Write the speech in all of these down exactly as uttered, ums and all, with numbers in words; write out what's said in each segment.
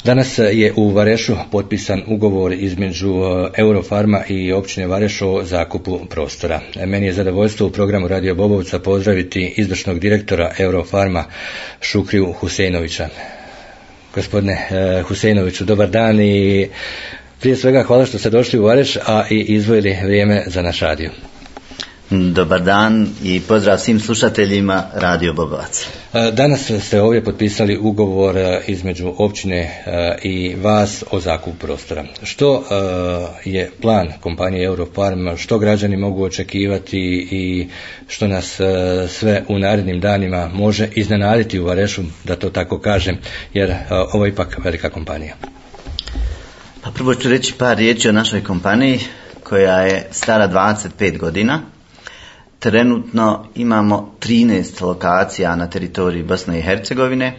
Danas je u Varešu potpisan ugovor između Eurofarma i općine Vareš o zakupu prostora. Meni je zadovoljstvo u programu Radio Bobovca pozdraviti izvršnog direktora Eurofarma Šukriju Huseinovića. Gospodine Huseinoviću, dobar dan i prije svega hvala što ste došli u Vareš, a i izdvojili vrijeme za naš radio. Dobar dan i pozdrav svim slušateljima Radio Bobovac. Danas ste ovdje potpisali ugovor između općine i vas o zakupu prostora. Što je plan kompanije Eurofarm, što građani mogu očekivati i što nas sve u narednim danima može iznenaditi u Varešu, da to tako kažem, jer ovo je ipak velika kompanija. Pa prvo ću reći par riječi o našoj kompaniji koja je stara dvadeset pet godina. Trenutno imamo trinaest lokacija na teritoriji Bosne i Hercegovine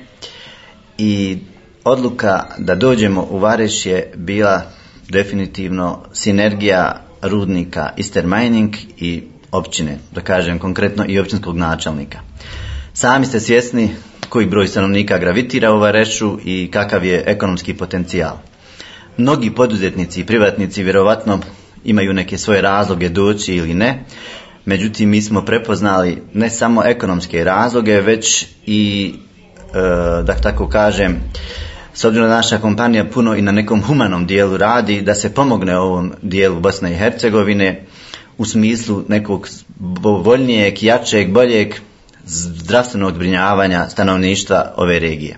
i odluka da dođemo u Vareš je bila definitivno sinergija rudnika Eastern Mining i općine, da kažem konkretno i općinskog načelnika. Sami ste svjesni koji broj stanovnika gravitira u Varešu i kakav je ekonomski potencijal. Mnogi poduzetnici i privatnici vjerovatno imaju neke svoje razloge doći ili ne. Međutim, mi smo prepoznali ne samo ekonomske razloge, već i, e, da tako kažem, s obzirom da naša kompanija puno i na nekom humanom dijelu radi, da se pomogne ovom dijelu Bosne i Hercegovine u smislu nekog voljnijeg, jačeg, boljeg zdravstvenog zbrinjavanja stanovništva ove regije.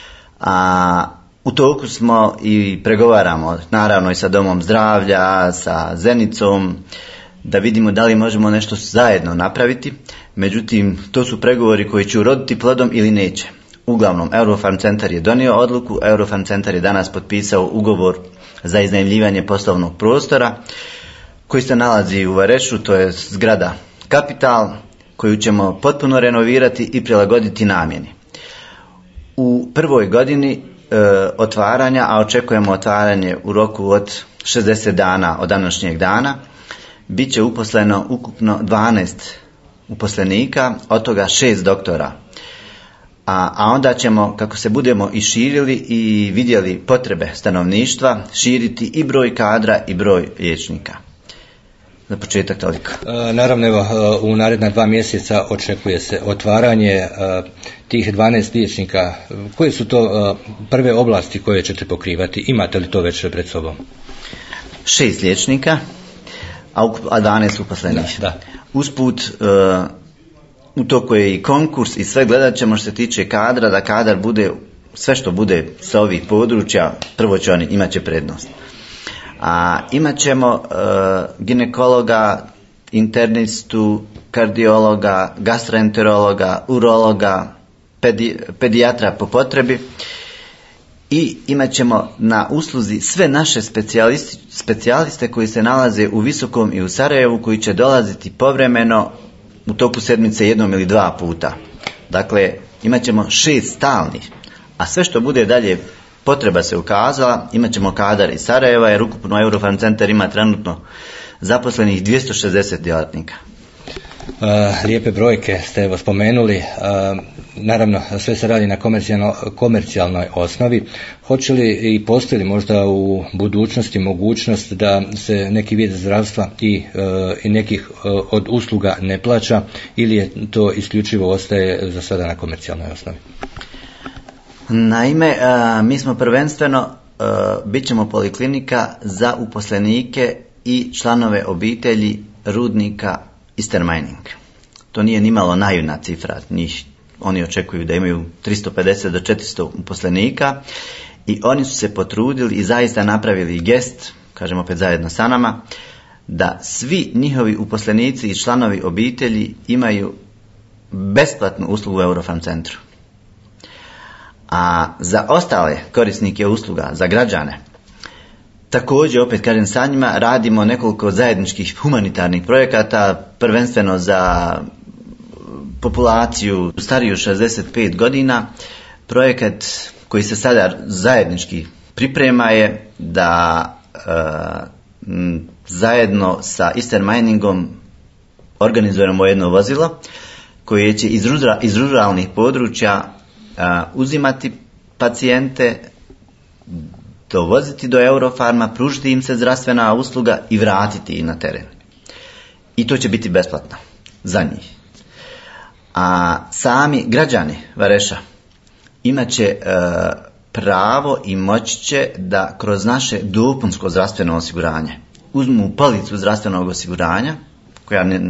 A u toku smo i pregovaramo, naravno i sa Domom zdravlja, sa Zenicom, da vidimo da li možemo nešto zajedno napraviti. Međutim, to su pregovori koji će uroditi plodom ili neće. Uglavnom, Eurofarm centar je donio odluku, Eurofarm centar je danas potpisao ugovor za iznajmljivanje poslovnog prostora koji se nalazi u Varešu, to je zgrada Kapital, koju ćemo potpuno renovirati i prilagoditi namjeni. U prvoj godini e, otvaranja, a očekujemo otvaranje u roku od šezdeset dana od današnjeg dana, bit će uposleno ukupno dvanaest uposlenika, od toga šest doktora. A, a onda ćemo, kako se budemo i širili i vidjeli potrebe stanovništva, širiti i broj kadra i broj liječnika. Za početak toliko. E, naravno, evo, u naredna dva mjeseca očekuje se otvaranje e, tih dvanaest liječnika. Koje su to e, prve oblasti koje ćete pokrivati? Imate li to već pred sobom? Šest liječnika, a dvanaest uposlenih. Da, da. Usput, uh, u toku je i konkurs i sve gledat ćemo što se tiče kadra, da kadar bude, sve što bude sa ovih područja, prvo će oni, imat će prednost. A imat ćemo uh, ginekologa, internistu, kardiologa, gastroenterologa, urologa, pedi, pedijatra po potrebi. I imat ćemo na usluzi sve naše specijaliste koji se nalaze u Visokom i u Sarajevu, koji će dolaziti povremeno u toku sedmice jednom ili dva puta. Dakle, imat ćemo šest stalnih, a sve što bude dalje potreba se ukazala, imat ćemo kadar iz Sarajeva, jer ukupno Eurofarm centar ima trenutno zaposlenih dvjesto šezdeset djelatnika. Uh, lijepe brojke ste evo spomenuli, uh, naravno sve se radi na komercijalno, komercijalnoj osnovi. Hoće li i postoji li možda u budućnosti mogućnost da se neki vid zdravstva i, uh, i nekih uh, od usluga ne plaća, ili je to isključivo ostaje za sada na komercijalnoj osnovi? Naime, uh, mi smo prvenstveno uh, bit ćemo poliklinika za uposlenike i članove obitelji rudnika Eastern Mining. To nije nimalo naivna cifra, njih, oni očekuju da imaju tristo pedeset do četiristo uposlenika i oni su se potrudili i zaista napravili gest, kažemo opet zajedno sa nama, da svi njihovi uposlenici i članovi obitelji imaju besplatnu uslugu u Eurofarm centru. A za ostale korisnike usluga, za građane, također, opet kažem, sa njima radimo nekoliko zajedničkih humanitarnih projekata, prvenstveno za populaciju stariju šezdeset pet godina. Projekat koji se sada zajednički priprema je da e, m, zajedno sa Eastern Miningom organizujemo jedno vozilo koje će iz, rura, iz ruralnih područja a, uzimati pacijente, dovoziti do Eurofarma, pružiti im se zdravstvena usluga i vratiti ih na teren. I to će biti besplatno za njih. A sami građani Vareša imat će e, pravo i moći će da kroz naše dopunsko zdravstveno osiguranje uzmu policu zdravstvenog osiguranja, koja ne,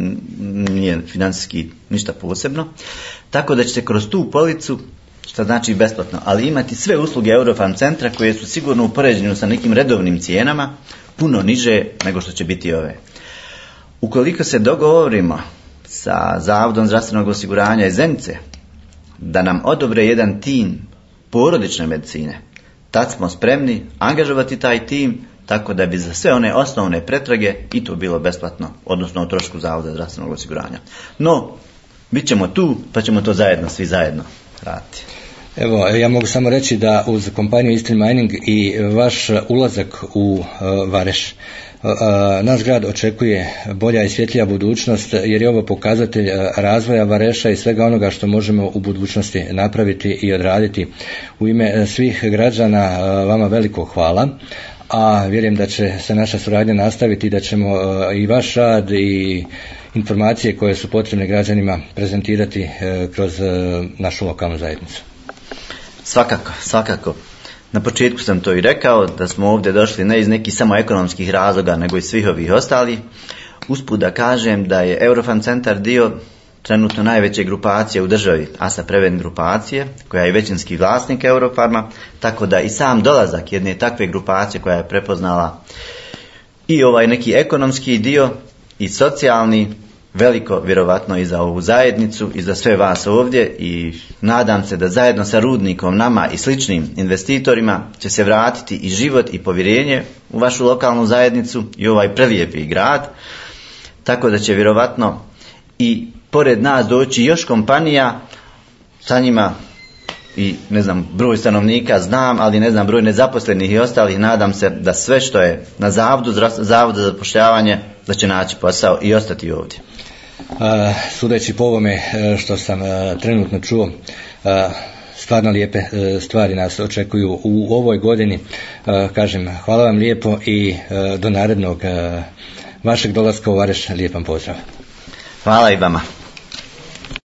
nije financijski ništa posebno, tako da ćete kroz tu policu, što znači besplatno, ali imati sve usluge Eurofarm centra koje su sigurno u poređenju sa nekim redovnim cijenama puno niže nego što će biti ove. Ukoliko se dogovorimo sa Zavodom zdravstvenog osiguranja iz Zenice da nam odobre jedan tim porodične medicine, tad smo spremni angažovati taj tim tako da bi za sve one osnovne pretrage i to bilo besplatno, odnosno o trošku Zavoda zdravstvenog osiguranja. No, bit ćemo tu, pa ćemo to zajedno, svi zajedno raditi. Evo, ja mogu samo reći da uz kompaniju Eastern Mining i vaš ulazak u uh, Vareš, uh, naš grad očekuje bolja i svjetlija budućnost, jer je ovo pokazatelj razvoja Vareša i svega onoga što možemo u budućnosti napraviti i odraditi. U ime svih građana uh, vama veliko hvala, a vjerujem da će se naša suradnja nastaviti i da ćemo uh, i vaš rad i informacije koje su potrebne građanima prezentirati uh, kroz uh, našu lokalnu zajednicu. Svakako, svakako. Na početku sam to i rekao, da smo ovdje došli ne iz nekih samo ekonomskih razloga, nego i svih ovih ostalih. Usput da kažem da je Eurofarm centar dio trenutno najveće grupacije u državi, Asa Prevent grupacije, koja je većinski vlasnik Eurofarma, tako da i sam dolazak jedne takve grupacije koja je prepoznala i ovaj neki ekonomski dio i socijalni, veliko vjerovatno i za ovu zajednicu i za sve vas ovdje, i nadam se da zajedno sa Rudnikom, nama i sličnim investitorima će se vratiti i život i povjerenje u vašu lokalnu zajednicu i ovaj prelijepi grad, tako da će vjerovatno i pored nas doći još kompanija, sa njima i ne znam broj stanovnika znam, ali ne znam broj nezaposlenih i ostalih. Nadam se da sve što je na zavodu, zavodu za zapošljavanje, da će naći posao i ostati ovdje. Uh, sudeći po ovome što sam uh, trenutno čuo, uh, stvarno lijepe uh, stvari nas očekuju u ovoj godini. Uh, kažem, hvala vam lijepo i uh, do narednog uh, vašeg dolaska u Vareš, lijepan pozdrav. Hvala i vama.